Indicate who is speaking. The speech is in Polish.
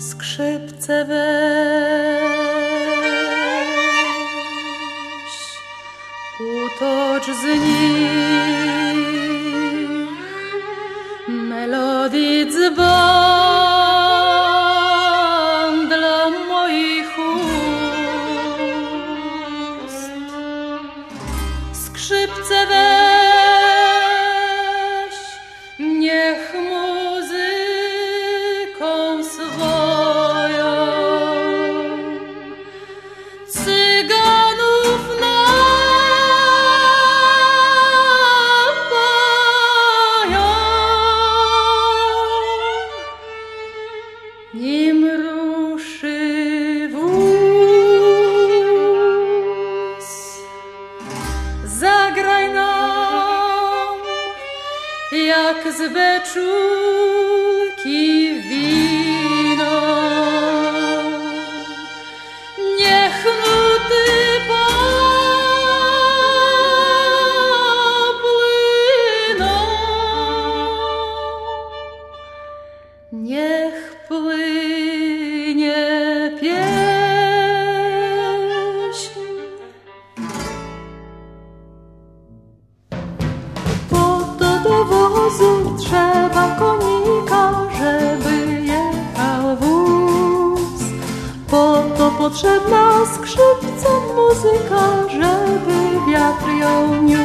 Speaker 1: Skrzypce weź, utocz z nich melodii dzban dla moich ust. Skrzypce weź, niech muzyką swoją cyganów napają, nim ruszy wóz. Zagraj nam jak z beczułki wino, niech nuty popłyną, niech płynie pieśń. Po to do wozu trzeba konika, żeby jechał wóz. Po to potrzebna skrzypcom muzyka, żeby wiatr ją niósł.